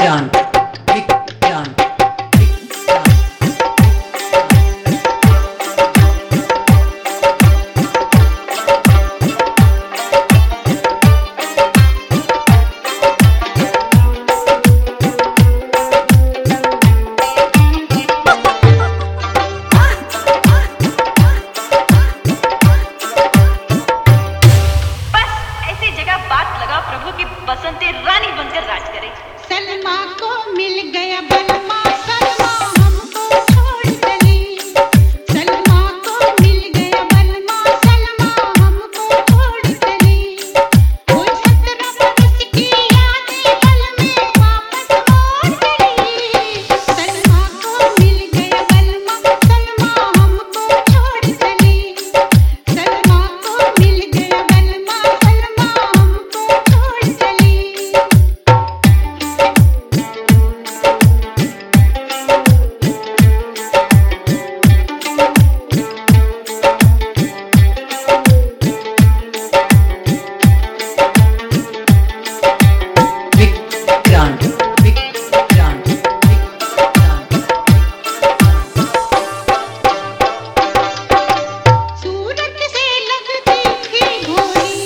विक्रांत विक्रांत प्रभु की बसंती रानी बनकर राज करे। सलमा को मिल गया बलमा, सलमा हमको छोड़ चली। सलमा को मिल गया बलमा, सलमा हमको छोड़ चली। वो 17 बरस की यादें पल में वापस लौट चली। सलमा को मिल गया बलमा, सलमा हमको छोड़ चली। सलमा को मिल गया बलमा, सलमा हमको छोड़ चली। विक्रांत विक्रांत सूरत से लगती थी भोली,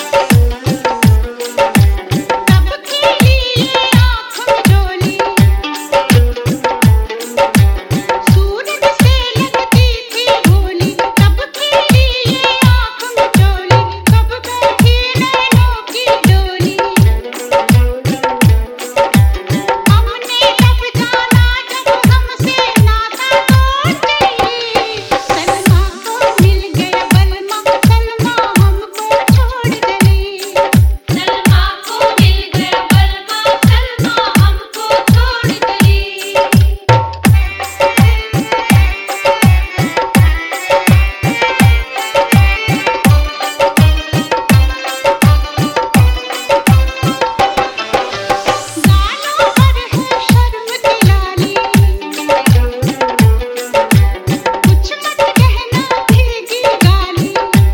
तब खिली ये आँख में डोली। सूरत से लगती थी भोली, तब खिली ये आँख में डोली। कब बैठी नैनों की डोली, हमने तब जाना जब हमसे नाता तोड़ चली। सलमा को मिल गया बलमा, सलमा हमको छोड़ चली। सलमा को मिल गया बलमा, सलमा हमको छोड़ चली। गालों पर है शर्म की लाली, कुछ मत कहना देगी गाली।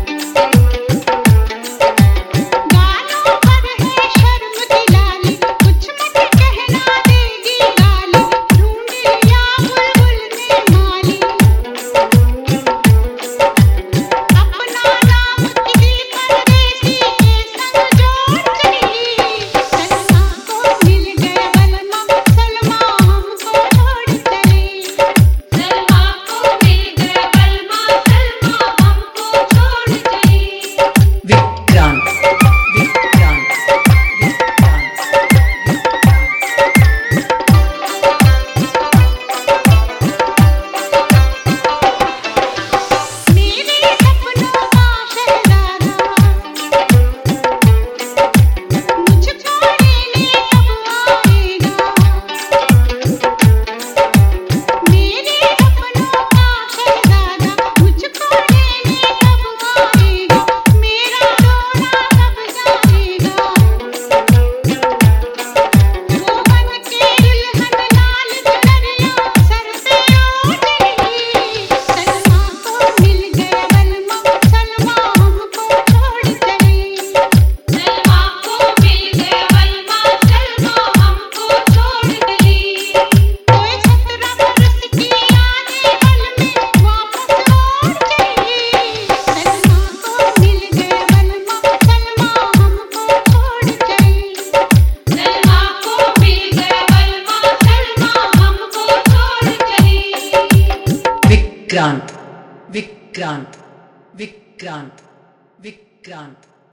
गालों पर है शर्म की लाली, कुछ मत कहना देगी गाली। ढूंढी या बुलबुल ने माली, अपना नाम किसी परदेसी के संग जोड़ चली। सलमा को मिल गया बलमा, सलमा हमको छोड़ चली। सलमा को मिल गया बलमा, सलमा हमको छोड़ चली। विक्रांत विक्रांत मेरे सपनों का शहजादा, मुझको लेने कब आएगा। मेरे सपनों का शहजादा, मुझको लेने कब आएगा। मेरा डोला कब जाएगा। वो बन के दुल्हन लाल चुनरिया सर पे ओढ़ चली। सलमा को मिल गया बलमा, सलमा हमको छोड़ चली। सलमा को मिल गया बलमा, सलमा हमको छोड़ चली। कोई 17 बरस की यादें पल में वापस लौट चली। सलमा को मिल गया बलमा, सलमा हमको छोड़ चली। सलमा को मिल गया बलमा, सलमा हमको छोड़ चली। विक्रांत विक्रांत विक्रांत विक्रांत